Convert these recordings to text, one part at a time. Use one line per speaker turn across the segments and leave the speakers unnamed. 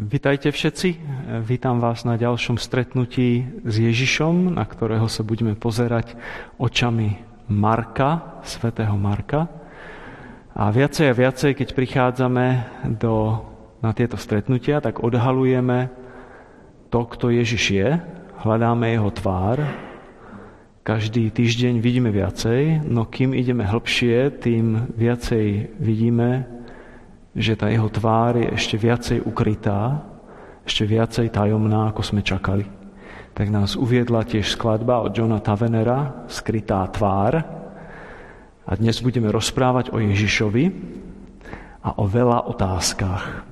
Vitajte všetci, vítam vás na ďalšom stretnutí s Ježišom, na ktorého sa budeme pozerať očami Marka, svätého Marka. A viacej, keď prichádzame na tieto stretnutia, tak odhalujeme to, kto Ježiš je, hľadáme jeho tvár. Každý týždeň vidíme viacej, no kým ideme hlbšie, tým viacej vidíme, že tá jeho tvár je ešte viacej ukrytá, ešte viacej tajomná, ako sme čakali. Tak nás uviedla tiež skladba od Johna Tavenera, Skrytá tvár. A dnes budeme rozprávať o Ježišovi a o veľa otázkach.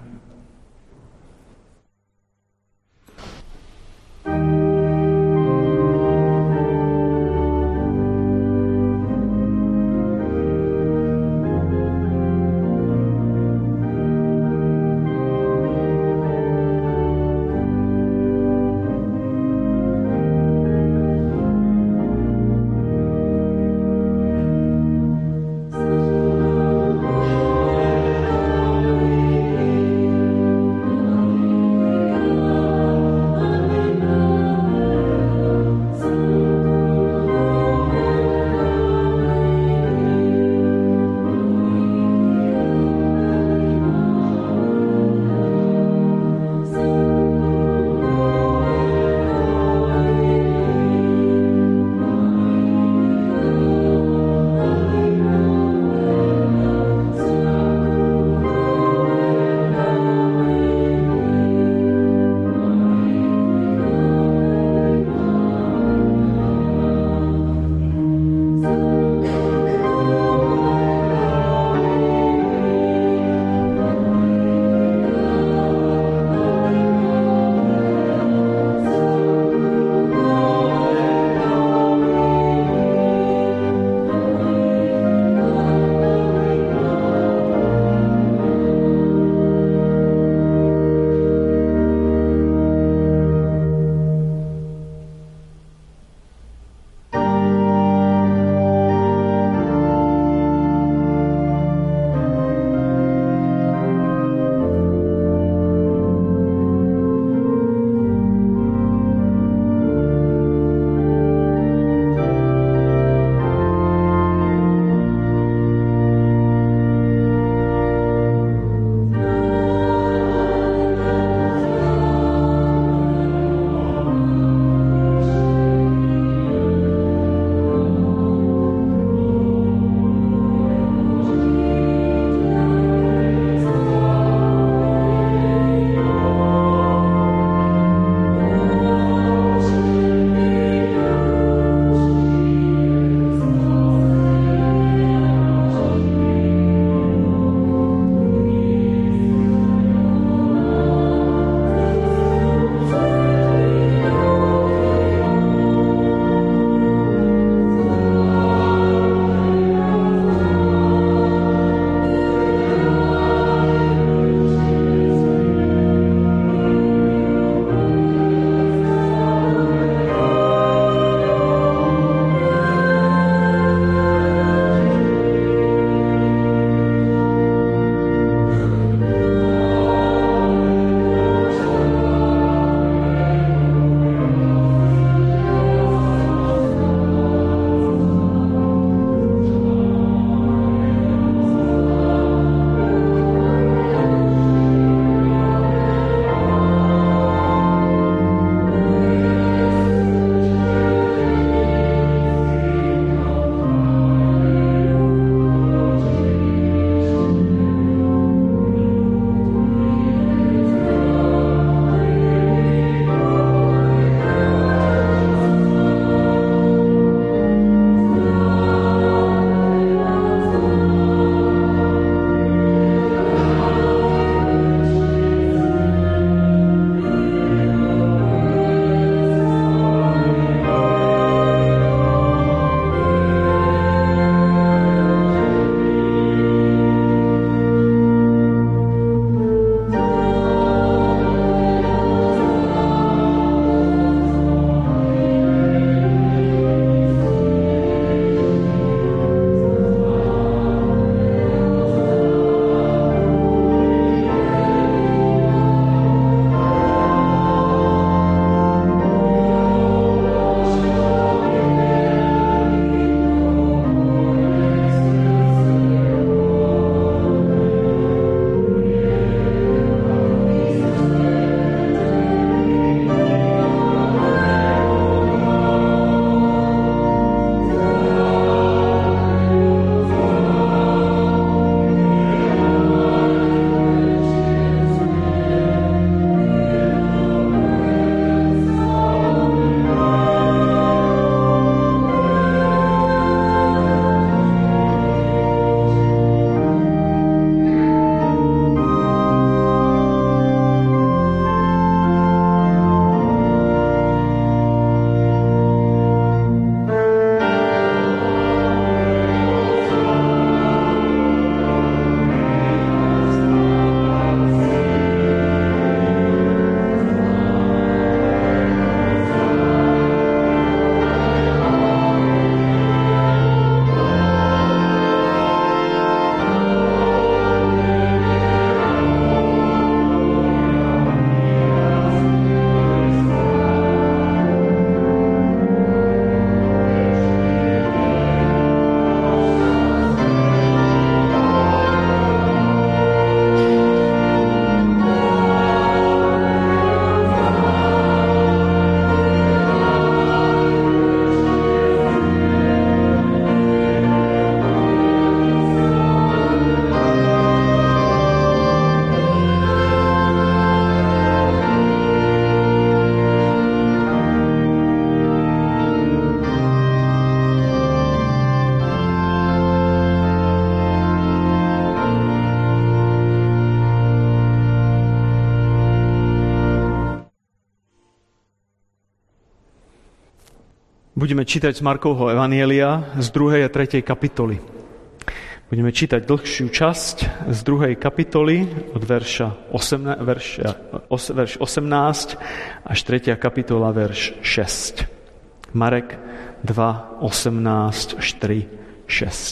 Budeme čítať z Markovho evanjelia z 2. a 3. kapitoly. Budeme čítať dlhšiu časť z 2. kapitoly od verš 18 až 3. kapitola verš 6. Marek 2, 18 až 3,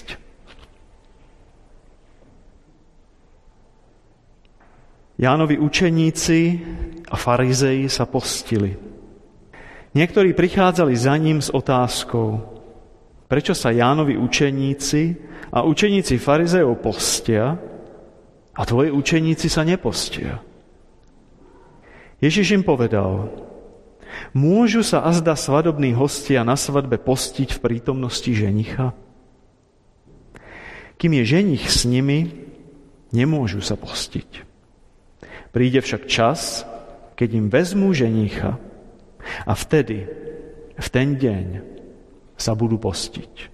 6. Jánovi učeníci a farizei sa postili. Niektorí prichádzali za ním s otázkou, prečo sa Jánovi učeníci a učeníci farizejov postia a tvoji učeníci sa nepostia. Ježiš im povedal, môžu sa azda svadobní hostia na svadbe postiť v prítomnosti ženicha? Kým je ženich s nimi, nemôžu sa postiť. Príde však čas, keď im vezmú ženicha a vtedy, v ten deň, sa budú postiť.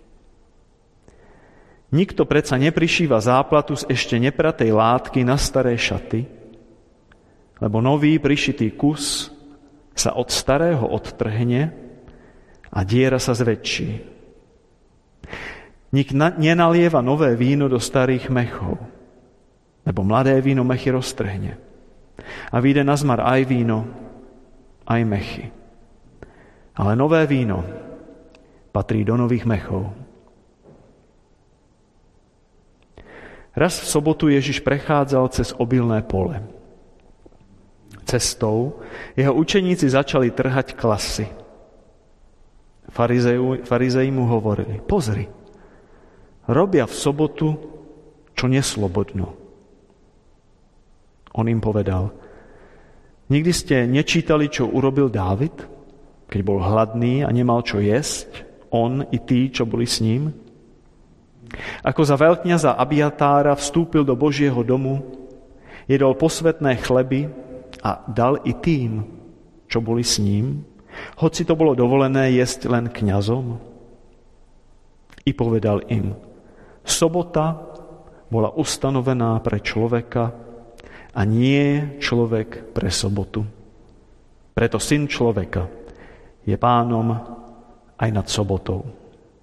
Nikto predsa neprišíva záplatu z ešte nepratej látky na staré šaty, lebo nový prišitý kus sa od starého odtrhne a diera sa zväčší. Nik nenalieva nové víno do starých mechov, lebo mladé víno mechy roztrhne a vyjde na zmar aj víno, aj mechy. Ale nové víno patrí do nových mechov. Raz v sobotu Ježiš prechádzal cez obilné pole. Cestou jeho učeníci začali trhať klasy. Farizei mu hovorili, pozri, robia v sobotu, čo neslobodno. On im povedal, nikdy ste nečítali, čo urobil Dávid, keď bol hladný a nemal čo jesť, on i tí, čo boli s ním? Ako za veľkňaza Abiatára vstúpil do Božieho domu, jedol posvätné chleby a dal i tým, čo boli s ním, hoci to bolo dovolené jesť len kňazom. I povedal im, sobota bola ustanovená pre človeka a nie človek pre sobotu. Preto Syn človeka je pánom aj nad sobotou.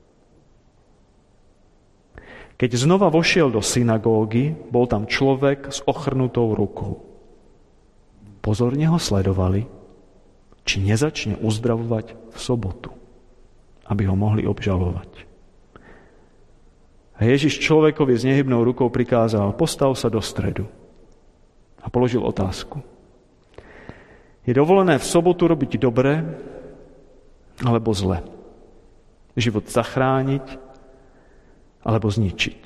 Keď znova vošiel do synagógy, bol tam človek s ochrnutou rukou. Pozorne ho sledovali, či nezačne uzdravovať v sobotu, aby ho mohli obžalovať. A Ježiš človekovi s nehybnou rukou prikázal, postav sa do stredu a položil otázku. Je dovolené v sobotu robiť dobre alebo zle? Život zachrániť alebo zničiť.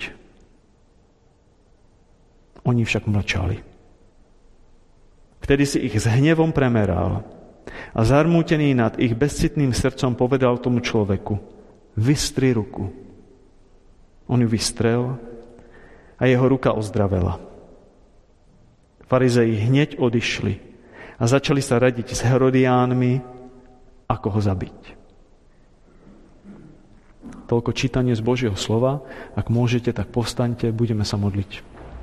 Oni však mlčali. Vtedy si ich s hnevom premeral a zarmútený nad ich bezcitným srdcom povedal tomu človeku, vystri ruku. On ju vystrel a jeho ruka ozdravela. Farizei hneď odišli a začali sa radiť s Herodiánmi, ako ho zabiť. Toľko čítanie z Božieho slova. Ak môžete, tak povstaňte, budeme sa modliť.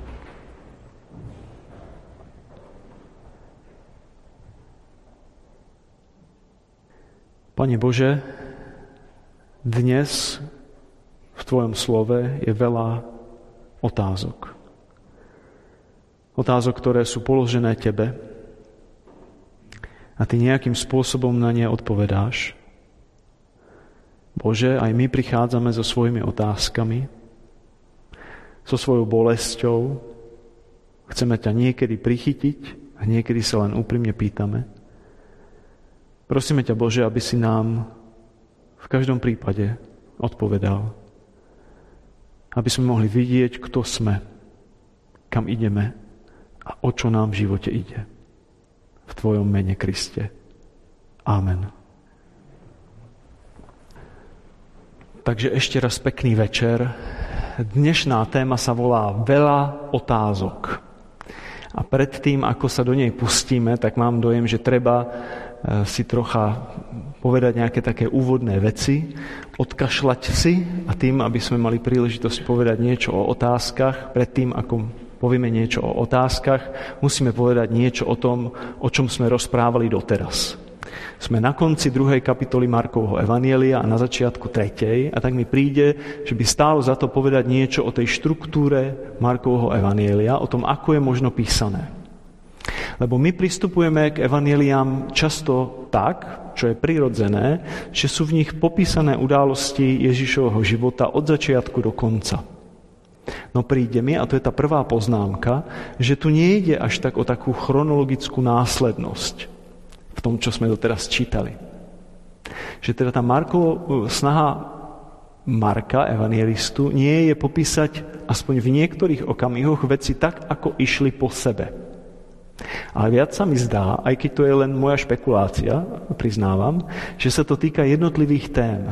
Pane Bože, dnes v Tvojom slove je veľa otázok. Otázok, ktoré sú položené Tebe a Ty nejakým spôsobom na ne odpovedáš. Bože, aj my prichádzame so svojimi otázkami, so svojou bolesťou. Chceme ťa niekedy prichytiť a niekedy sa len úprimne pýtame. Prosíme ťa, Bože, aby si nám v každom prípade odpovedal. Aby sme mohli vidieť, kto sme, kam ideme a o čo nám v živote ide. V Tvojom mene, Kriste. Amen. Takže ešte raz pekný večer. Dnešná téma sa volá Veľa otázok. A predtým, ako sa do nej pustíme, tak mám dojem, že treba si trocha povedať nejaké také úvodné veci, odkašľať si a tým, aby sme mali príležitosť povedať niečo o otázkach, predtým, ako povieme niečo o otázkach, musíme povedať niečo o tom, o čom sme rozprávali doteraz. Sme na konci 2. kapitoly Markovho evanjelia a na začiatku 3. a tak mi príde, že by stálo za to povedať niečo o tej štruktúre Markovho evanjelia, o tom, ako je možno písané. Lebo my pristupujeme k evanjeliám často tak, čo je prirodzené, že sú v nich popísané události Ježišovho života od začiatku do konca. No príde mi, a to je tá prvá poznámka, že tu nejde až tak o takú chronologickú následnosť v tom, čo sme doteraz čítali. Že teda tá snaha Marka, evangelistu, nie je popísať aspoň v niektorých okamihoch veci tak, ako išli po sebe. Ale viac sa mi zdá, aj keď to je len moja špekulácia, priznávam, že sa to týka jednotlivých tém.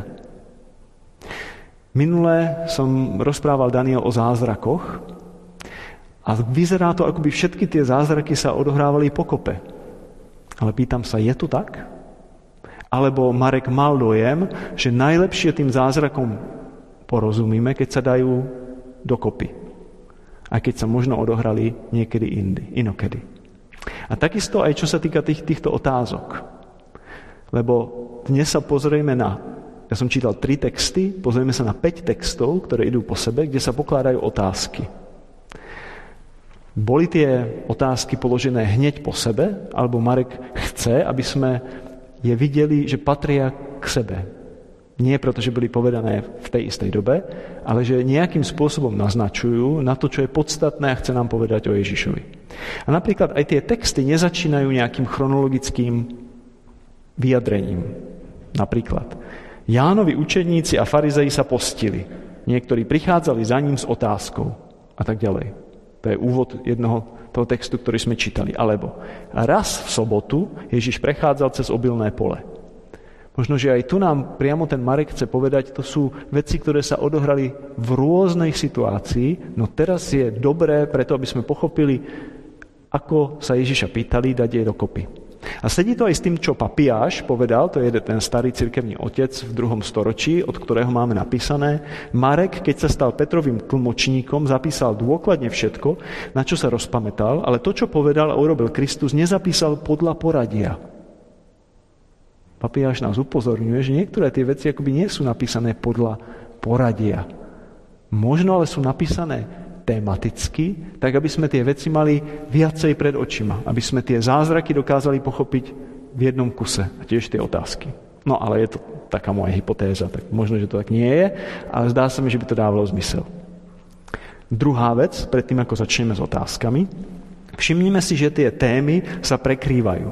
Minule som rozprával Daniel o zázrakoch a vyzerá to, ako by všetky tie zázraky sa odohrávali pokope. Ale pýtam sa, je to tak? Alebo Marek mal dojem, že najlepšie tým zázrakom porozumíme, keď sa dajú dokopy. A keď sa možno odohrali niekedy inokedy. A takisto aj čo sa týka týchto otázok. Lebo dnes sa pozrieme ja som čítal 3 texty, pozrieme sa na 5 textov, ktoré idú po sebe, kde sa pokladajú otázky. Boli tie otázky položené hneď po sebe, alebo Marek chce, aby sme je videli, že patria k sebe. Nie preto, že boli povedané v tej istej dobe, ale že nejakým spôsobom naznačujú na to, čo je podstatné a chce nám povedať o Ježišovi. A napríklad aj tie texty nezačínajú nejakým chronologickým vyjadrením. Napríklad Jánovi učeníci a farizeji sa postili. Niektorí prichádzali za ním s otázkou a tak ďalej. To je úvod toho textu, ktorý sme čítali. Alebo raz v sobotu Ježiš prechádzal cez obilné pole. Možno, že aj tu nám priamo ten Marek chce povedať, to sú veci, ktoré sa odohrali v rôznej situácii, no teraz je dobré preto, aby sme pochopili, ako sa Ježiša pýtali, dať jej dokopy. A sedí to aj s tým, čo Papiáš povedal, to je ten starý cirkevný otec v 2. storočí, od ktorého máme napísané. Marek, keď sa stal Petrovým tlmočníkom, zapísal dôkladne všetko, na čo sa rozpamätal, ale to, čo povedal a urobil Kristus, nezapísal podľa poradia. Papiáš nás upozorňuje, že niektoré tie veci akoby nie sú napísané podľa poradia. Možno ale sú napísané tematicky, tak aby sme tie veci mali viacej pred očima, aby sme tie zázraky dokázali pochopiť v jednom kuse a tiež tie otázky. No ale je to taká moja hypotéza, tak možno, že to tak nie je, ale zdá sa mi, že by to dávalo zmysel. Druhá vec, predtým ako začneme s otázkami, všimnime si, že tie témy sa prekrývajú.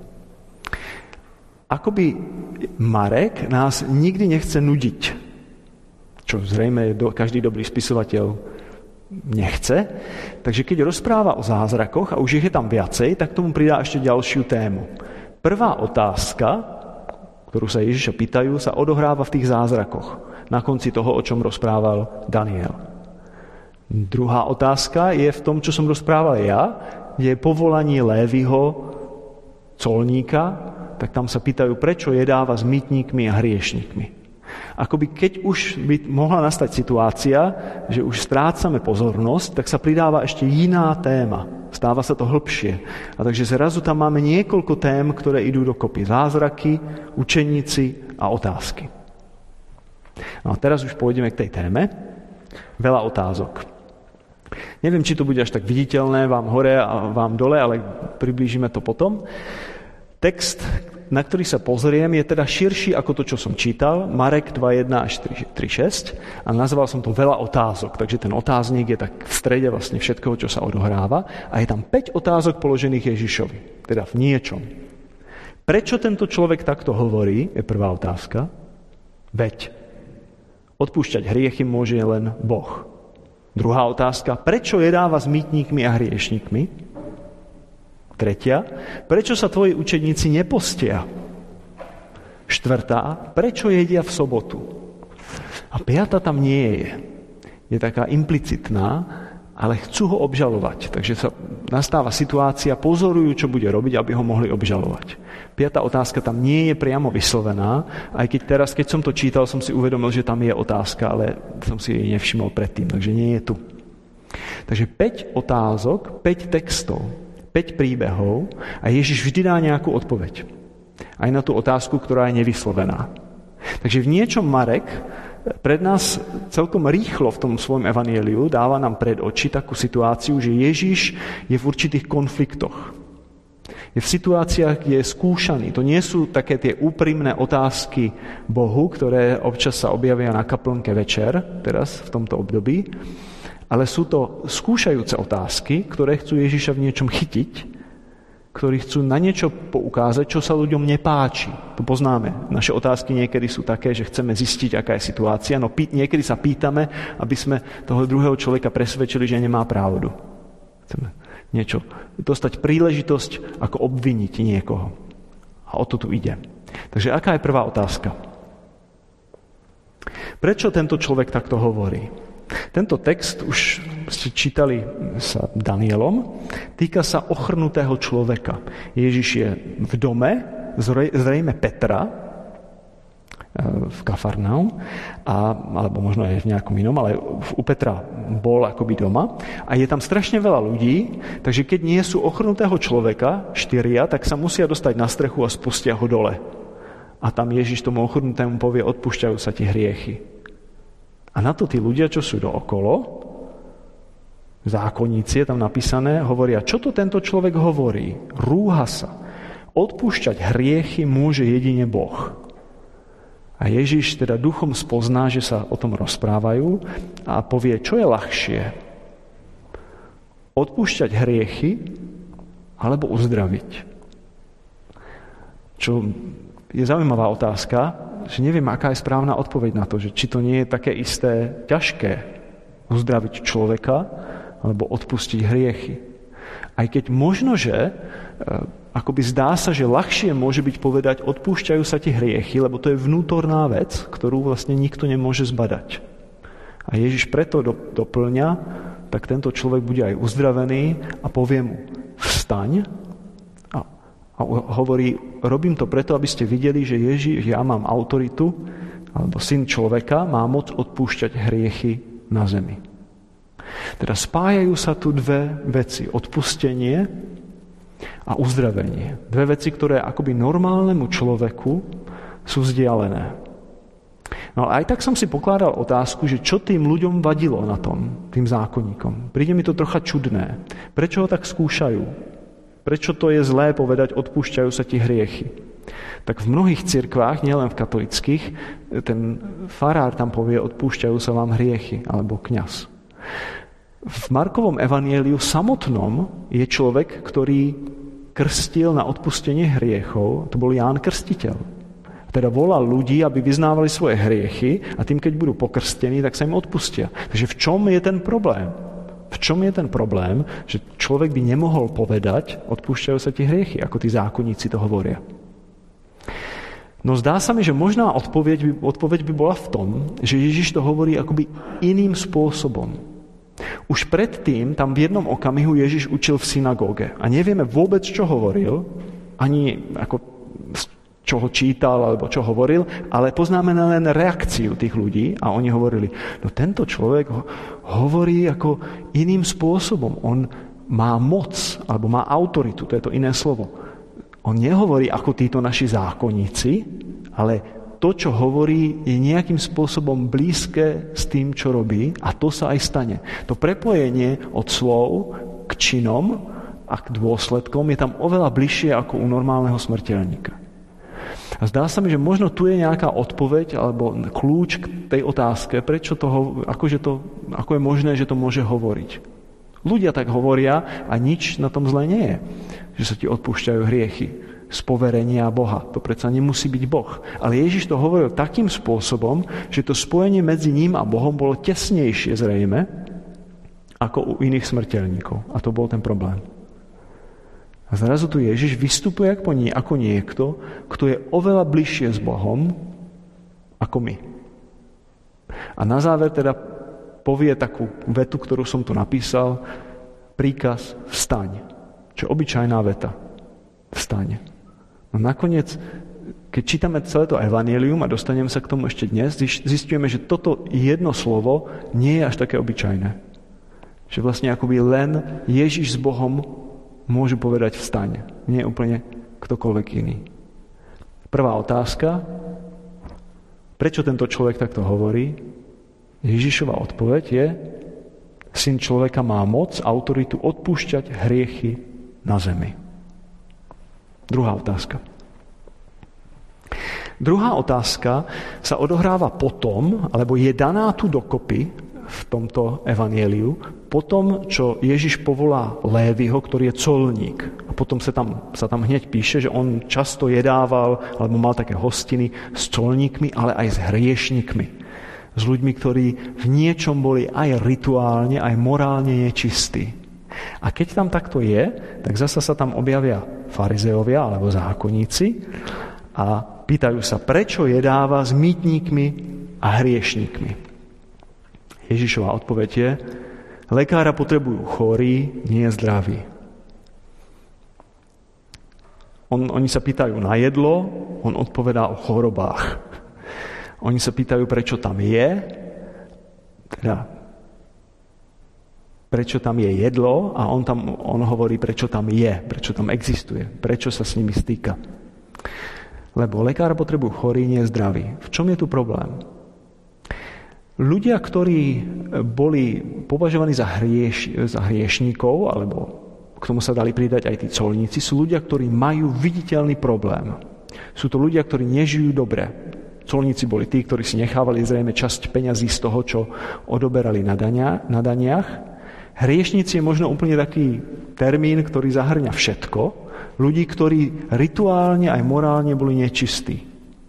Akoby Marek nás nikdy nechce nudiť, čo zrejme každý dobrý spisovateľ nechce. Takže keď rozpráva o zázrakoch, a už ich je tam viacej, tak tomu pridá ešte ďalšiu tému. Prvá otázka, ktorú sa Ježiša pýtajú, sa odohráva v tých zázrakoch, na konci toho, o čom rozprával Daniel. Druhá otázka je v tom, čo som rozprával ja, kde je povolanie Léviho, colníka, tak tam sa pýtajú, prečo jedáva s mýtnikmi a hriešnikmi. Akoby keď už by mohla nastať situácia, že už strácame pozornosť, tak sa pridáva ešte iná téma. Stáva sa to hlbšie. A takže zrazu tam máme niekoľko tém, ktoré idú dokopy. Zázraky, učeníci a otázky. No a teraz už pôjdeme k tej téme. Veľa otázok. Neviem, či to bude až tak viditeľné vám hore a vám dole, ale priblížime to potom. Text, na ktorý sa pozriem, je teda širší ako to, čo som čítal, Marek 2.1 až 3.6 a nazval som to veľa otázok, takže ten otáznik je tak v strede vlastne všetkého, čo sa odohráva a je tam 5 otázok položených Ježišovi, teda v niečom. Prečo tento človek takto hovorí, je prvá otázka. Veď odpúšťať hriechy môže len Boh. Druhá otázka, prečo jedáva s mýtnikmi a hriešnikmi? Tretia, prečo sa tvoji učeníci nepostia? Štvrtá, prečo jedia v sobotu? A piata tam nie je. Je taká implicitná, ale chcú ho obžalovať. Takže sa nastáva situácia, pozorujú, čo bude robiť, aby ho mohli obžalovať. Piata otázka tam nie je priamo vyslovená, aj keď teraz, keď som to čítal, som si uvedomil, že tam je otázka, ale som si jej nevšimol predtým, takže nie je tu. Takže 5 otázok, 5 textov, 5 príbehov a Ježiš vždy dá nejakú odpoveď. Aj na tú otázku, ktorá je nevyslovená. Takže v niečom Marek pred nás celkom rýchlo v tom svojom evanjeliu dáva nám pred oči takú situáciu, že Ježiš je v určitých konfliktoch. Je v situáciách, kde je skúšaný. To nie sú také tie úprimné otázky Bohu, ktoré občas sa objavia na kaplnke večer, teraz v tomto období, ale sú to skúšajúce otázky, ktoré chcú Ježiša v niečom chytiť, ktorí chcú na niečo poukázať, čo sa ľuďom nepáči. To poznáme. Naše otázky niekedy sú také, že chceme zistiť, aká je situácia, no niekedy sa pýtame, aby sme toho druhého človeka presvedčili, že nemá pravdu. Chceme niečo, dostať príležitosť, ako obviniť niekoho. A o to tu ide. Takže aká je prvá otázka? Prečo tento človek takto hovorí? Tento text už ste čítali sa Danielom, týka sa ochrnutého človeka. Ježiš je v dome, zrejme Petra, v Kafarnaum, alebo možno aj v nejakom inom, ale u Petra bol akoby doma a je tam strašne veľa ľudí, takže keď nie sú ochrnutého človeka, 4, tak sa musia dostať na strechu a spustia ho dole. A tam Ježiš tomu ochrnutému povie, odpúšťajú sa ti hriechy. A na to tí ľudia, čo sú dookolo, zákonníci, je tam napísané, hovoria, čo to tento človek hovorí? Rúha sa. Odpúšťať hriechy môže jedine Boh. A Ježiš teda duchom spozná, že sa o tom rozprávajú a povie, čo je ľahšie? Odpúšťať hriechy alebo uzdraviť? Čo je zaujímavá otázka, že neviem, aká je správna odpoveď na to, že či to nie je také isté ťažké uzdraviť človeka alebo odpustiť hriechy. Aj keď možno, že akoby zdá sa, že ľahšie môže byť povedať, odpúšťajú sa ti hriechy, lebo to je vnútorná vec, ktorú vlastne nikto nemôže zbadať. A Ježiš preto doplňa, tak tento človek bude aj uzdravený a povie mu, vstaň a hovorí, robím to preto, aby ste videli, že Ježiš, ja mám autoritu, alebo syn človeka má moc odpúšťať hriechy na zemi. Teda spájajú sa tu dve veci, odpustenie a uzdravenie. Dve veci, ktoré akoby normálnemu človeku sú vzdialené. No ale aj tak som si pokladal otázku, že čo tým ľuďom vadilo na tom, tým zákonníkom. Príde mi to trocha čudné. Prečo ho tak skúšajú? Prečo to je zlé povedať, odpúšťajú sa ti hriechy? Tak v mnohých cirkvách, nielen v katolických, ten farár tam povie, odpúšťajú sa vám hriechy, alebo kňaz. V Markovom evanjeliu samotnom je človek, ktorý krstil na odpustenie hriechov, to bol Ján Krstiteľ. Teda volal ľudí, aby vyznávali svoje hriechy a tým, keď budú pokrstení, tak sa im odpustia. Takže v čom je ten problém? V čom je ten problém, že človek by nemohol povedať, odpúšťajú sa ti hriechy, ako tí zákonníci to hovoria? No zdá sa mi, že možná odpoveď by bola v tom, že Ježiš to hovorí akoby iným spôsobom. Už predtým, tam v jednom okamihu Ježiš učil v synagóge a nevieme vôbec, čo hovoril, ani ako čo ho čítal alebo čo hovoril, ale poznáme len reakciu tých ľudí a oni hovorili, no tento človek hovorí ako iným spôsobom. On má moc alebo má autoritu, to je to iné slovo. On nehovorí ako títo naši zákonníci, ale to, čo hovorí, je nejakým spôsobom blízke s tým, čo robí a to sa aj stane. To prepojenie od slov k činom a k dôsledkom je tam oveľa bližšie ako u normálneho smrteľníka. A zdá sa mi, že možno tu je nejaká odpoveď alebo kľúč k tej otázke, prečo ako je možné, že to môže hovoriť. Ľudia tak hovoria a nič na tom zle nie je, že sa ti odpúšťajú hriechy z poverenia Boha. To predsa nemusí byť Boh. Ale Ježiš to hovoril takým spôsobom, že to spojenie medzi ním a Bohom bolo tesnejšie zrejme ako u iných smrteľníkov. A to bol ten problém. A zrazu tu Ježiš vystupuje ako niekto, kto je oveľa bližšie s Bohom ako my. A na záver teda povie takú vetu, ktorú som tu napísal, príkaz vstaň. Čo je obyčajná veta. Vstaň. No nakoniec, keď čítame celé to evanjelium a dostaneme sa k tomu ešte dnes, zistíme, že toto jedno slovo nie je až také obyčajné. Že vlastne akoby len Ježiš s Bohom môžu povedať vstaň. Nie úplne ktokoľvek iný. Prvá otázka, prečo tento človek takto hovorí? Ježišova odpoveď je, Syn človeka má moc, autoritu odpúšťať hriechy na zemi. Druhá otázka. Druhá otázka sa odohráva potom, alebo je daná tu dokopy v tomto evanjeliu, potom, čo Ježiš povolá Léviho, ktorý je colník. A potom sa tam hneď píše, že on často jedával, alebo mal také hostiny s colníkmi, ale aj s hriešnikmi. S ľuďmi, ktorí v niečom boli aj rituálne, aj morálne nečistí. A keď tam takto je, tak zasa sa tam objavia farizeovia alebo zákonníci a pýtajú sa, prečo jedáva s mýtnikmi a hriešnikmi. Ježišova odpoveď je, lekára potrebujú chorí, nie zdraví. Oni sa pýtajú na jedlo, on odpovedá o chorobách. Oni sa pýtajú, prečo tam je, prečo tam je jedlo a on hovorí, prečo tam je, prečo tam existuje, prečo sa s nimi stýka. Lebo lekár potrebujú chorí, nie zdraví. V čom je tu problém? Ľudia, ktorí boli považovaní za hriešníkov, alebo k tomu sa dali pridať aj tí colníci, sú ľudia, ktorí majú viditeľný problém. Sú to ľudia, ktorí nežijú dobre. Colníci boli tí, ktorí si nechávali zrejme časť peňazí z toho, čo odoberali na daniach. Hriešnici je možno úplne taký termín, ktorý zahrňa všetko. Ľudí, ktorí rituálne aj morálne boli nečistí.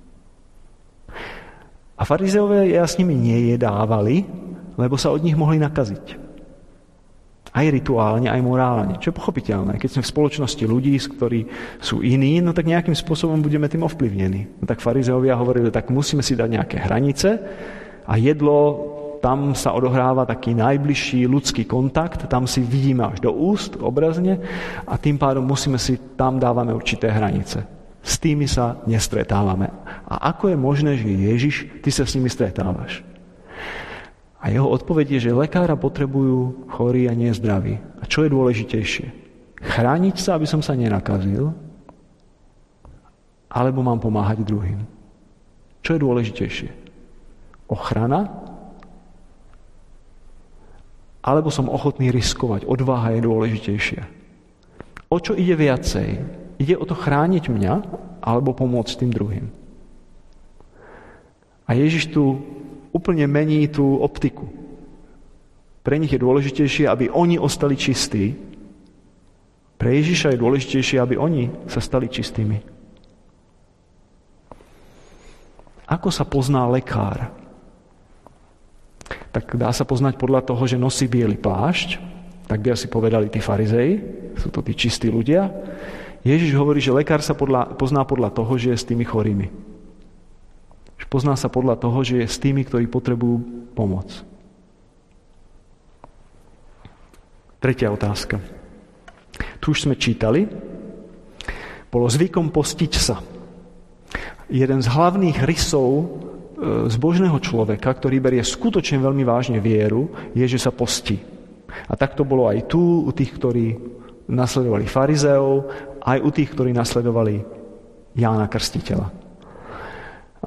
A farizeovia s nimi nejedávali, lebo sa od nich mohli nakaziť. Aj rituálne, aj morálne. Čo je pochopiteľné. Keď sme v spoločnosti ľudí, ktorí sú iní, no tak nejakým spôsobom budeme tým ovplyvnení. No tak farizeovia hovorili, tak musíme si dať nejaké hranice a jedlo, tam sa odohráva taký najbližší ľudský kontakt, tam si vidíme až do úst, obrazne, a tým pádom tam dávame určité hranice. S tými sa nestretávame. A ako je možné, že Ježiš, ty sa s nimi stretávaš? A jeho odpoveď je, že lekára potrebujú chorí a nie zdraví. A čo je dôležitejšie? Chrániť sa, aby som sa nenakazil, alebo mám pomáhať druhým? Čo je dôležitejšie? Ochrana? Alebo som ochotný riskovať? Odvaha je dôležitejšia. O čo ide viacej? Ide o to chrániť mňa, alebo pomôcť tým druhým? A Ježiš tu úplne mení tú optiku. Pre nich je dôležitejšie, aby oni ostali čistí. Pre Ježiša je dôležitejšie, aby oni sa stali čistými. Ako sa pozná lekár? Tak dá sa poznať podľa toho, že nosí biely plášť, tak by asi povedali tí farizei, sú to tí čistí ľudia. Ježiš hovorí, že lekár sa pozná podľa toho, že je s tými chorými. Pozná sa podľa toho, že je s tými, ktorí potrebujú pomoc. Tretia otázka. Tu už sme čítali. Bolo zvykom postiť sa. Jeden z hlavných rysov zbožného človeka, ktorý berie skutočne veľmi vážne vieru, je, že sa postí. A tak to bolo aj tu, u tých, ktorí nasledovali farizeov, aj u tých, ktorí nasledovali Jána Krstiteľa. A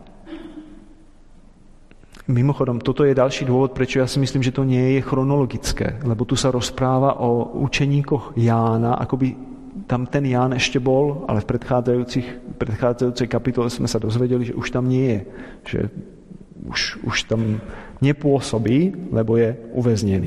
mimochodom, toto je ďalší dôvod, prečo ja si myslím, že to nie je chronologické, lebo tu sa rozpráva o učeníkoch Jána, akoby tam ten Ján ešte bol, ale v predchádzajúcej kapitole sme sa dozvedeli, že už tam nie je, že už tam nepôsobí, lebo je uväznený.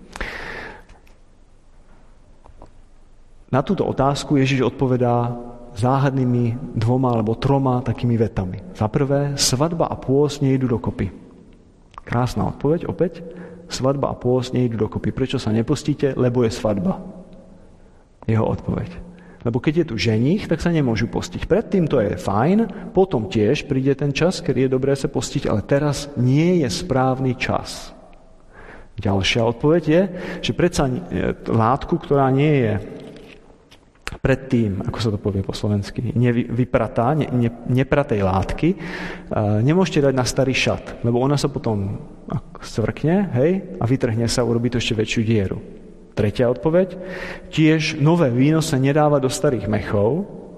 Na túto otázku Ježiš odpovedá záhadnými 2 alebo 3 takými vetami. Za prvé, svadba a pôst nejdu dokopy. Krásna odpoveď opäť. Svadba a pôst nejdu dokopy. Prečo sa nepostíte? Lebo je svadba. Jeho odpoveď. Lebo keď je tu ženích, tak sa nemôžu postiť. Predtým to je fajn, potom tiež príde ten čas, kedy je dobré sa postiť, ale teraz nie je správny čas. Ďalšia odpoveď je, že predsa látku, ktorá nie je predtým, ako sa to povie po slovensky, nevypratá, nepratej látky, nemôžete dať na starý šat, lebo ona sa potom scvrkne, a vytrhne sa, urobí to ešte väčšiu dieru. Tretia odpoveď, tiež nové víno sa nedáva do starých mechov,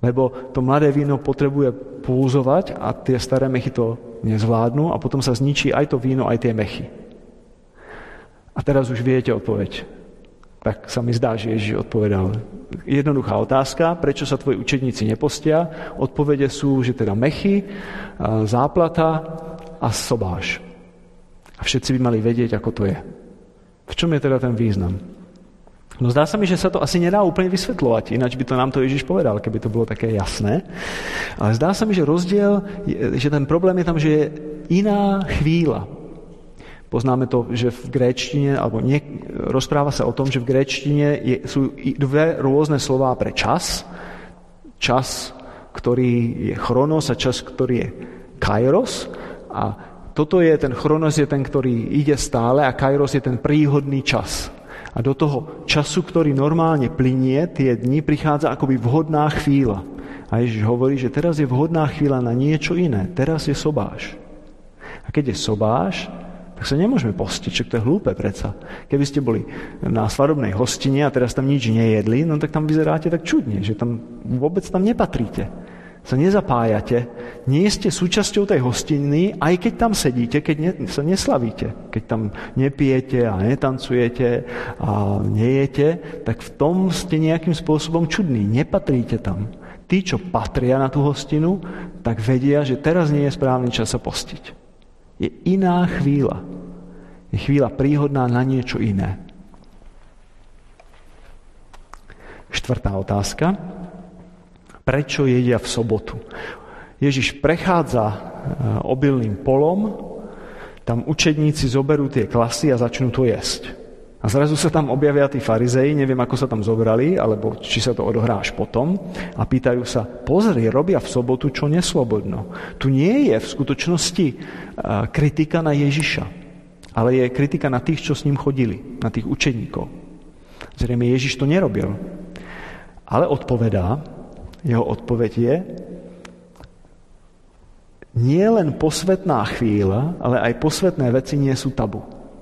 Lebo to mladé víno potrebuje pulzovať a tie staré mechy to nezvládnu a potom sa zničí aj to víno, aj tie mechy. A teraz už viete odpoveď. Tak sa mi zdá, že Ježiš odpovedal. Jednoduchá otázka, prečo sa tvoji učeníci nepostia? Odpovede sú, že teda mechy, záplata a sobáš. A všetci by mali vedieť, ako to je. V čom je teda ten význam? No zdá sa mi, že sa to asi nedá úplne vysvetľovať, ináč by to nám to Ježiš povedal, keby to bolo také jasné. Ale zdá sa mi, že rozdiel, že ten problém je tam, že je iná chvíľa. Poznáme to, že v gréčtine, alebo rozpráva sa o tom, že v gréčtine sú dve rôzne slová pre čas. Čas, ktorý je chronos a čas, ktorý je kairos. A toto je ten chronos, je ten, ktorý ide stále a kairos je ten príhodný čas. A do toho času, ktorý normálne plynie, tie dni, prichádza akoby vhodná chvíľa. A Ježiš hovorí, že teraz je vhodná chvíľa na niečo iné. Teraz je sobáš. A keď je sobáš, tak sa nemôžeme postiť, však to je hlúpe predsa. Keby ste boli na svadobnej hostine a teraz tam nič nejedli, no tak tam vyzeráte tak čudne, že tam vôbec tam nepatríte. Sa nezapájate, nie ste súčasťou tej hostiny, aj keď tam sedíte, keď sa neslavíte. Keď tam nepijete a netancujete a nejete, tak v tom ste nejakým spôsobom čudní, nepatríte tam. Tí, čo patria na tú hostinu, tak vedia, že teraz nie je správny čas sa postiť. Je iná chvíľa. Je chvíľa príhodná na niečo iné. 4. otázka. Prečo jedia v sobotu? Ježiš prechádza obilným polom, tam učedníci zoberú tie klasy a začnú to jesť. A zrazu sa tam objavia tí farizei, neviem, ako sa tam zobrali, alebo či sa to odohrá až potom, a pýtajú sa, pozri, robia v sobotu, čo neslobodno. Tu nie je v skutočnosti kritika na Ježiša, ale je kritika na tých, čo s ním chodili, na tých učeníkov. Zrejme Ježiš to nerobil. Ale odpovedá, jeho odpoveď je, nie len posvätná chvíľa, ale aj posvätné veci nie sú tabu.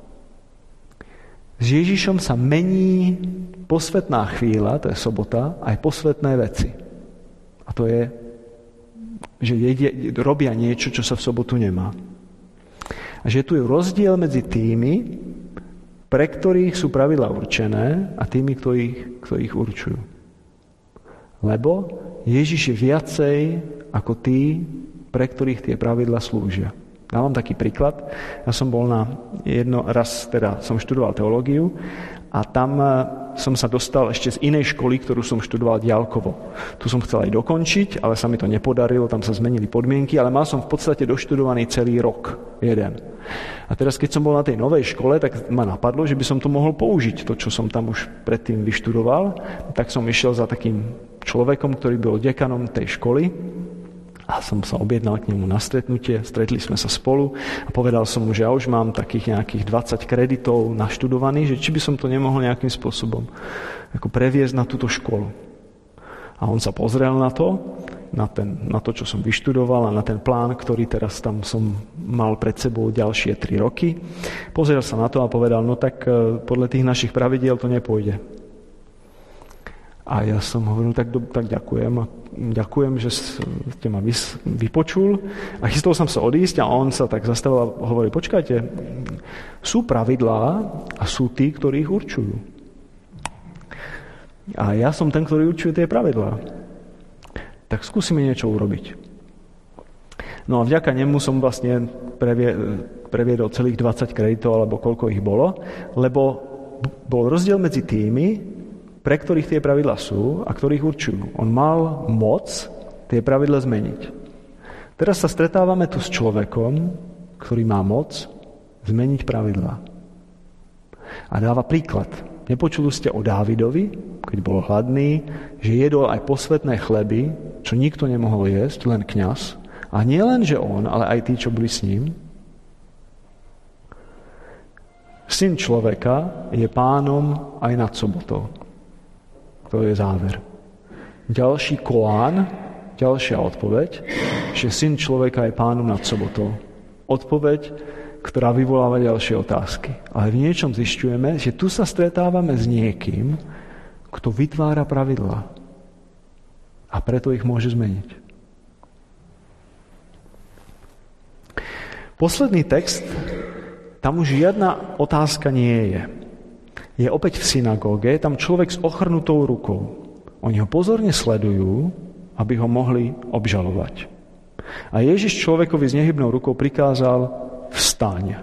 S Ježišom sa mení posvätná chvíľa, to je sobota, aj posvätné veci. A to je, že robia niečo, čo sa v sobotu nemá. A že tu je rozdiel medzi tými, pre ktorých sú pravidlá určené, a tými, ktorých určujú. Lebo Ježiš je viacej ako tí, pre ktorých tie pravidlá slúžia. Dávam taký príklad. Ja som bol som študoval teológiu a tam som sa dostal ešte z inej školy, ktorú som študoval diaľkovo. Tu som chcel aj dokončiť, ale sa mi to nepodarilo, tam sa zmenili podmienky, ale mal som v podstate doštudovaný celý rok. Jeden. A teraz, keď som bol na tej novej škole, tak ma napadlo, že by som to mohol použiť, to, čo som tam už predtým vyštudoval. Tak som išiel za takým človekom, ktorý bol dekanom tej školy a som sa objednal k nemu na stretnutie, stretli sme sa spolu a povedal som mu, že ja už mám takých nejakých 20 kreditov naštudovaných, že či by som to nemohol nejakým spôsobom ako previesť na túto školu. A on sa pozrel na to, čo som vyštudoval a na ten plán, ktorý teraz tam som mal pred sebou ďalšie 3 roky. Pozrel sa na to a povedal, no tak podľa tých našich pravidiel to nepôjde. A ja som hovoril, tak ďakujem. A ďakujem, že ste ma vypočul. A chystal som sa odísť a on sa tak zastavil a hovorí, počkajte, sú pravidlá a sú tí, ktorí ich určujú. A ja som ten, ktorý určuje tie pravidlá. Tak skúsime niečo urobiť. No a vďaka nemu som vlastne previedol celých 20 kreditov, alebo koľko ich bolo, lebo bol rozdiel medzi tými, pre ktorých tie pravidlá sú a ktorých určujú. On mal moc tie pravidlá zmeniť. Teraz sa stretávame tu s človekom, ktorý má moc zmeniť pravidlá. A dáva príklad. Nepočuli ste o Dávidovi, keď bol hladný, že jedol aj posvätné chleby, čo nikto nemohol jesť, len kňaz. A nie len, že on, ale aj tí, čo boli s ním. Syn človeka je pánom aj nad sobotou. To je záver. Ďalší koán, ďalšia odpoveď, že syn človeka je pánom nad sobotou. Odpoveď, ktorá vyvoláva ďalšie otázky. Ale v niečom zisťujeme, že tu sa stretávame s niekým, kto vytvára pravidlá. A preto ich môže zmeniť. Posledný text, tam už žiadna otázka nie je. Je opäť v synagóge, tam človek s ochrnutou rukou. Oni ho pozorne sledujú, aby ho mohli obžalovať. A Ježiš človekovi s nehybnou rukou prikázal vstaň.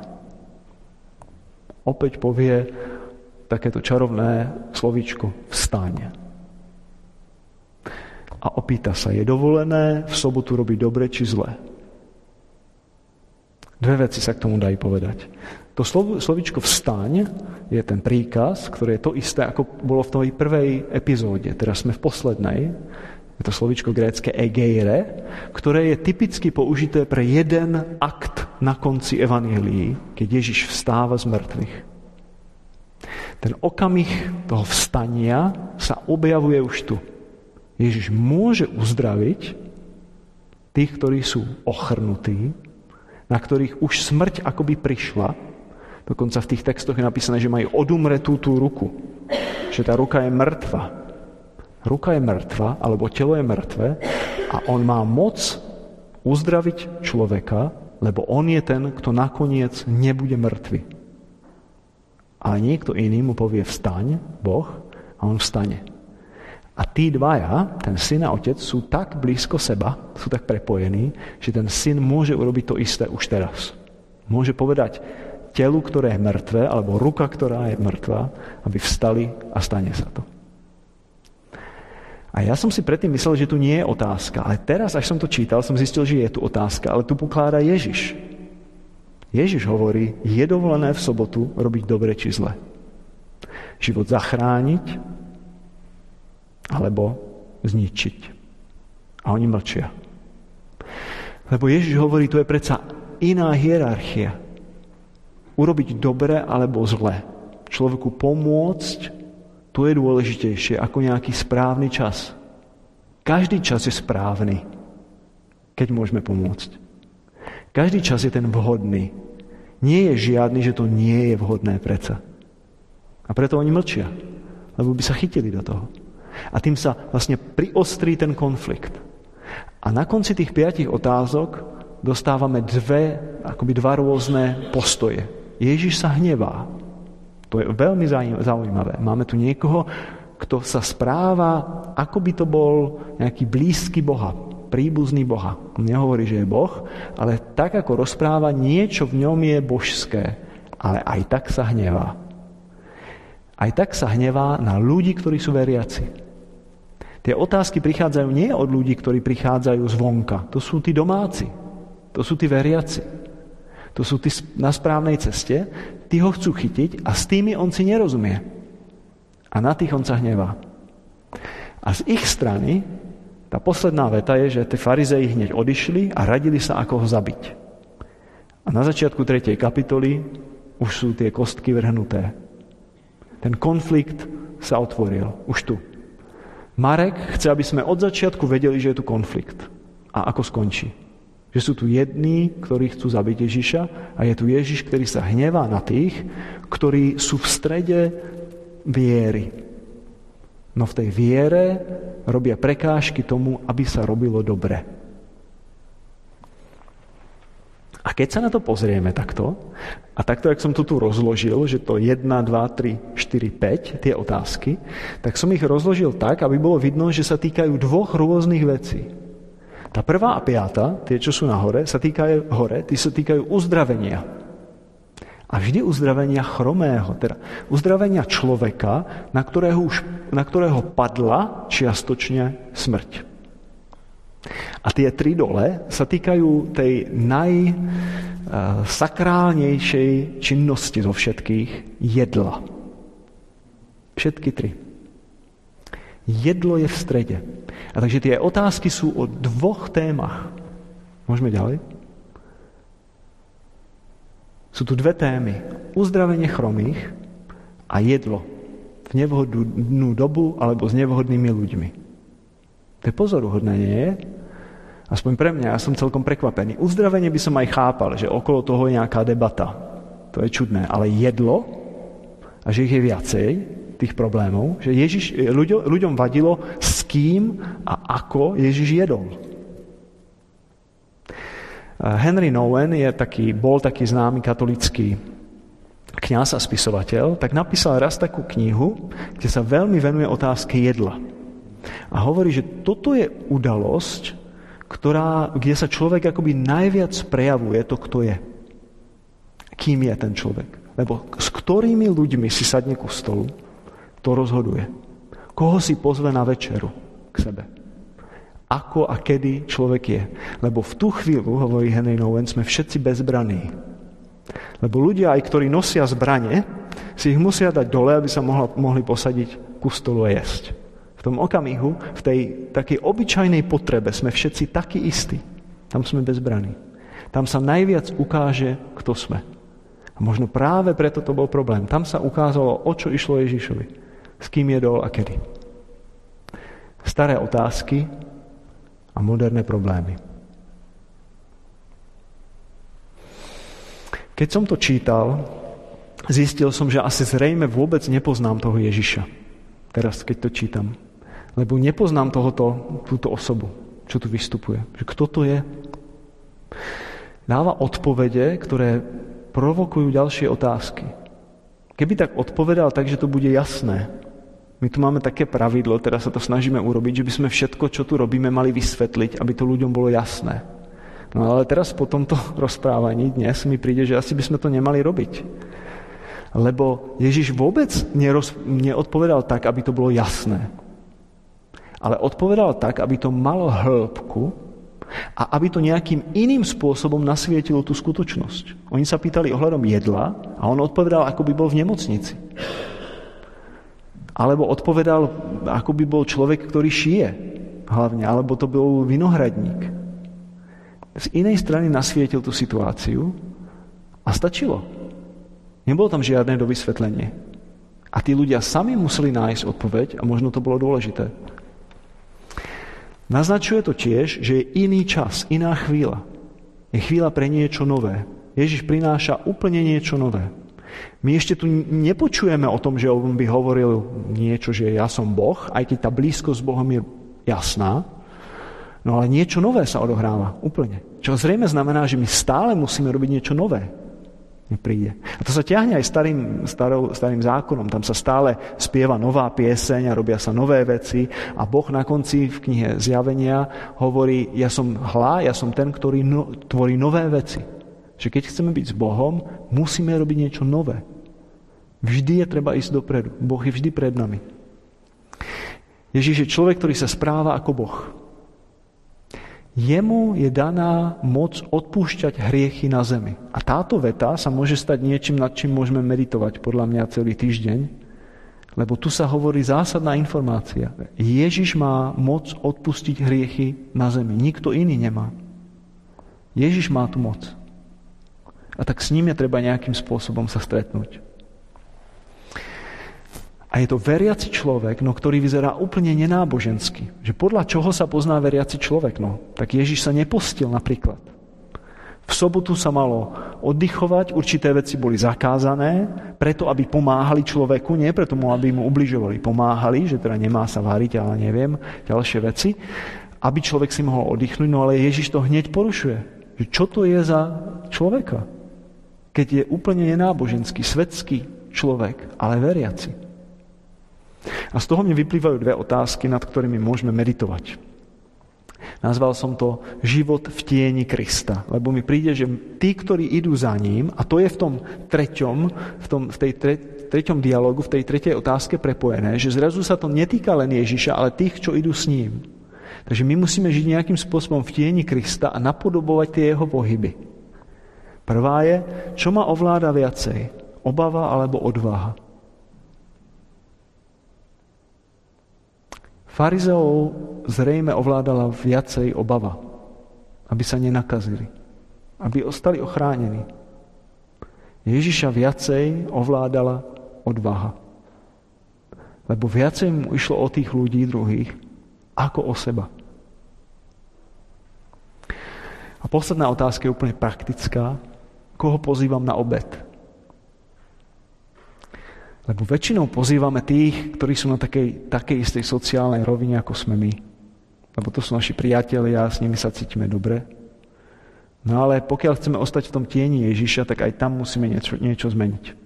Opäť povie takéto čarovné slovíčko vstaň. A opýta sa, je dovolené v sobotu robiť dobre či zlé? Dve veci sa k tomu dajú povedať. To slovíčko vstaň je ten príkaz, ktoré je to isté, ako bolo v tej prvej epizóde. Teraz sme v poslednej. Je to slovíčko grécke egeire, ktoré je typicky použité pre jeden akt na konci evanjelií, keď Ježiš vstáva z mŕtvych. Ten okamih toho vstania sa objavuje už tu. Ježiš môže uzdraviť tých, ktorí sú ochrnutí, na ktorých už smrť akoby prišla. Dokonca v tých textoch je napísané, že majú odumretú tú ruku. Že tá ruka je mŕtva. Ruka je mŕtva, alebo telo je mŕtve a on má moc uzdraviť človeka, lebo on je ten, kto nakoniec nebude mŕtvy. Ale niekto iný mu povie vstaň, Boh, a on vstane. A tí dvaja, ten syn a otec, sú tak blízko seba, sú tak prepojení, že ten syn môže urobiť to isté už teraz. Môže povedať telu, ktoré je mŕtve, alebo ruka, ktorá je mŕtva, aby vstali a stane sa to. A ja som si predtým myslel, že tu nie je otázka, ale teraz, až som to čítal, som zistil, že je tu otázka, ale tu pokladá Ježiš. Ježiš hovorí, je dovolené v sobotu robiť dobre či zle. Život zachrániť, alebo zničiť. A oni mlčia. Lebo Ježiš hovorí, tu je predsa iná hierarchia. Urobiť dobre alebo zle. Človeku pomôcť, tu je dôležitejšie ako nejaký správny čas. Každý čas je správny, keď môžeme pomôcť. Každý čas je ten vhodný. Nie je žiadny, že to nie je vhodné predsa. A preto oni mlčia, lebo by sa chytili do toho. A tým sa vlastne priostrí ten konflikt. A na konci tých 5 otázok dostávame dva rôzne postoje. Ježiš sa hnevá. To je veľmi zaujímavé. Máme tu niekoho, kto sa správa, ako by to bol nejaký blízky Boha, príbuzný Boha. On nehovorí, že je Boh, ale tak, ako rozpráva, niečo v ňom je božské. Ale aj tak sa hnevá. Aj tak sa hnevá na ľudí, ktorí sú veriaci. Tie otázky prichádzajú nie od ľudí, ktorí prichádzajú zvonka. To sú tí domáci. To sú tí veriaci. To sú tí na správnej ceste. Tí ho chcú chytiť a s tými on si nerozumie. A na tých on sa hnevá. A z ich strany tá posledná veta je, že tí farizei hneď odišli a radili sa, ako ho zabiť. A na začiatku 3. kapitoly už sú tie kostky vrhnuté. Ten konflikt sa otvoril. Už tu. Marek chce, aby sme od začiatku vedeli, že je tu konflikt. A ako skončí. Že sú tu jední, ktorí chcú zabiť Ježiša a je tu Ježiš, ktorý sa hnevá na tých, ktorí sú v strede viery. No v tej viere robia prekážky tomu, aby sa robilo dobre. A keď sa na to pozrieme takto, a takto, jak som to tu rozložil, že to 1, 2, 3, 4, 5, tie otázky, tak som ich rozložil tak, aby bolo vidno, že sa týkajú 2 rôznych vecí. Tá 1. a 5, tie, čo sú nahore, sa týkajú uzdravenia. A vždy uzdravenia chromého, teda uzdravenia človeka, na ktorého padla čiastočne smrť. A tie 3 dole sa týkajú tej najsakrálnejšej činnosti zo všetkých, jedla. Všetky 3. Jedlo je v strede. A takže tie otázky sú o 2 témach. Môžeme ďalej? Sú tu 2 témy. Uzdravenie chromých a jedlo v nevhodnú dobu alebo s nevhodnými ľuďmi. To je pozoruhodné, nie je? Aspoň pre mňa, ja som celkom prekvapený. Uzdravenie by som aj chápal, že okolo toho je nejaká debata. To je čudné. Ale jedlo, a že ich je viacej, tých problémov, že ľuďom vadilo, s kým a ako Ježiš jedol. Henry Nouwen bol taký známy katolícky kňaz a spisovateľ, tak napísal raz takú knihu, kde sa veľmi venuje otázke jedla. A hovorí, že toto je udalosť, kde sa človek akoby najviac prejavuje to, kto je. Kým je ten človek. Lebo s ktorými ľuďmi si sadne ku stolu, to rozhoduje. Koho si pozve na večeru k sebe. Ako a kedy človek je. Lebo v tú chvíľu, hovorí Henry Nouwen, sme všetci bezbraní. Lebo ľudia, aj ktorí nosia zbrane, si ich musia dať dole, aby sa mohli posadiť ku stolu a jesť. V tom okamihu, v tej takej obyčajnej potrebe sme všetci takí istí. Tam sme bezbraní. Tam sa najviac ukáže, kto sme. A možno práve preto to bol problém. Tam sa ukázalo, o čo išlo Ježišovi. S kým jedol a kedy. Staré otázky a moderné problémy. Keď som to čítal, zistil som, že asi zrejme vôbec nepoznám toho Ježiša. Teraz, keď to čítam. Lebo nepoznám túto osobu, čo tu vystupuje. Že kto to je? Dáva odpovede, ktoré provokujú ďalšie otázky. Keby tak odpovedal tak, že to bude jasné. My tu máme také pravidlo, teraz sa to snažíme urobiť, že by sme všetko, čo tu robíme, mali vysvetliť, aby to ľuďom bolo jasné. No ale teraz po tomto rozprávaní dnes mi príde, že asi by sme to nemali robiť. Lebo Ježiš vôbec neodpovedal tak, aby to bolo jasné. Ale odpovedal tak, aby to malo hĺbku a aby to nejakým iným spôsobom nasvietilo tú skutočnosť. Oni sa pýtali ohľadom jedla a on odpovedal, ako by bol v nemocnici. Alebo odpovedal, ako by bol človek, ktorý šije hlavne, alebo to bol vinohradník. Z inej strany nasvietil tú situáciu a stačilo. Nebolo tam žiadne dovysvetlenie. A tí ľudia sami museli nájsť odpoveď a možno to bolo dôležité. Naznačuje to tiež, že je iný čas, iná chvíľa. Je chvíľa pre niečo nové. Ježiš prináša úplne niečo nové. My ešte tu nepočujeme o tom, že on by hovoril niečo, že ja som Boh, aj keď tá blízkosť s Bohom je jasná, no ale niečo nové sa odohráva úplne. Čo zrejme znamená, že my stále musíme robiť niečo nové. Nepríde. A to sa ťahne aj starým zákonom. Tam sa stále spieva nová pieseň a robia sa nové veci a Boh na konci v knihe Zjavenia hovorí, ja som ten, ktorý tvorí nové veci. Že keď chceme byť s Bohom, musíme robiť niečo nové. Vždy je treba ísť dopredu. Boh je vždy pred nami. Ježiš je človek, ktorý sa správa ako Boh. Jemu je daná moc odpúšťať hriechy na zemi. A táto veta sa môže stať niečím, nad čím môžeme meditovať podľa mňa celý týždeň, lebo tu sa hovorí zásadná informácia. Ježiš má moc odpustiť hriechy na zemi. Nikto iný nemá. Ježiš má tú moc. A tak s ním je treba nejakým spôsobom sa stretnúť. A je to veriaci človek, ktorý vyzerá úplne nenábožensky. Že podľa čoho sa pozná veriaci človek? Tak Ježiš sa nepostil napríklad. V sobotu sa malo oddychovať, určité veci boli zakázané, preto aby pomáhali človeku, nie preto, aby mu ubližovali. Pomáhali, že teda nemá sa váriť, ale neviem, ďalšie veci, aby človek si mohol oddychnúť, no ale Ježiš to hneď porušuje. Že čo to je za človeka? Keď je úplne nenáboženský, svetský človek, ale veriaci. A z toho mi vyplývajú dve otázky, nad ktorými môžeme meditovať. Nazval som to život v tieni Krista, lebo mi príde, že tí, ktorí idú za ním, a to je v tom treťom dialogu, v tej tretej otázke prepojené, že zrazu sa to netýka len Ježiša, ale tých, čo idú s ním. Takže my musíme žiť nejakým spôsobom v tieni Krista a napodobovať tie jeho pohyby. Prvá je, čo ma ovláda viacej? Obava alebo odvaha? Farizeov zrejme ovládala viacej obava, aby sa nenakazili, aby ostali ochránení. Ježiša viacej ovládala odvaha, lebo viacej mu išlo o tých ľudí druhých, ako o seba. A posledná otázka je úplne praktická. Koho pozývam na obed? Lebo väčšinou pozývame tých, ktorí sú na takej istej sociálnej rovine, ako sme my. Lebo to sú naši priatelia a s nimi sa cítime dobre. No ale pokiaľ chceme ostať v tom tieni Ježiša, tak aj tam musíme niečo zmeniť.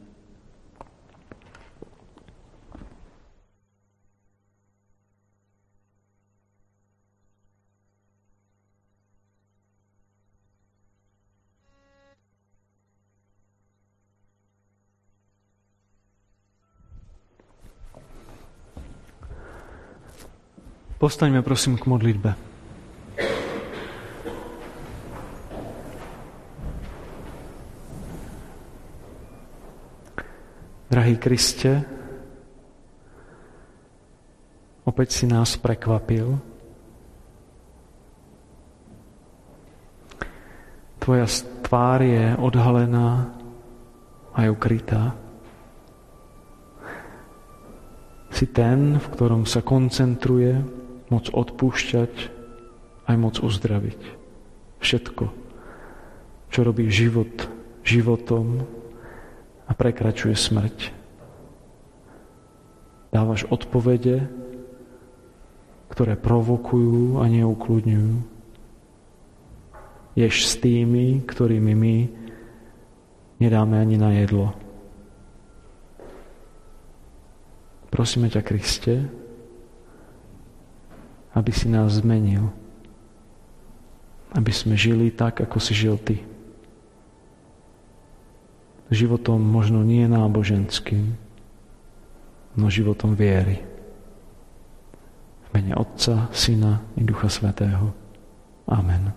Postaňme prosím k modlitbe. Drahý Kriste, opäť si nás prekvapil. Tvoja tvár je odhalená aj ukrytá. Si ten, v ktorom sa koncentruje moc odpúšťať, aj moc uzdraviť. Všetko, čo robí život životom a prekračuje smrť. Dávaš odpovede, ktoré provokujú a neukludňujú. Ješ s tými, ktorými my nedáme ani na jedlo. Prosíme ťa, Kriste, aby si nás zmenil. Aby sme žili tak, ako si žil Ty. Životom možno nie náboženským, no životom viery. V mene Otca, Syna i Ducha Svätého. Amen.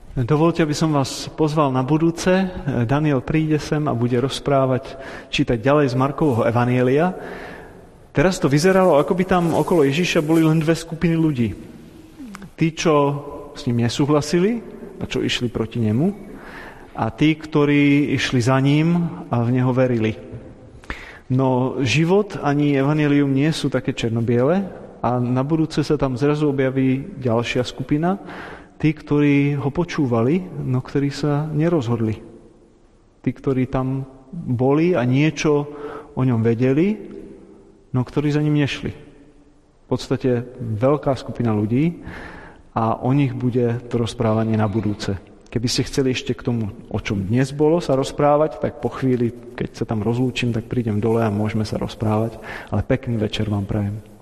Dovoľte, aby som vás pozval na budúce. Daniel príde sem a bude rozprávať, čítať ďalej z Markovho evanjelia. Teraz to vyzeralo, ako by tam okolo Ježiša boli len dve skupiny ľudí. Tí, čo s ním nesúhlasili a čo išli proti nemu, a tí, ktorí išli za ním a v neho verili. No život ani evanjelium nie sú také černobiele a na budúce sa tam zrazu objaví ďalšia skupina, tí, ktorí ho počúvali, no ktorí sa nerozhodli. Tí, ktorí tam boli a niečo o ňom vedeli, no ktorí za ním nešli. V podstate veľká skupina ľudí a o nich bude to rozprávanie na budúce. Keby ste chceli ešte k tomu, o čom dnes bolo, sa rozprávať, tak po chvíli, keď sa tam rozlúčim, tak prídem dole a môžeme sa rozprávať. Ale pekný večer vám prajem.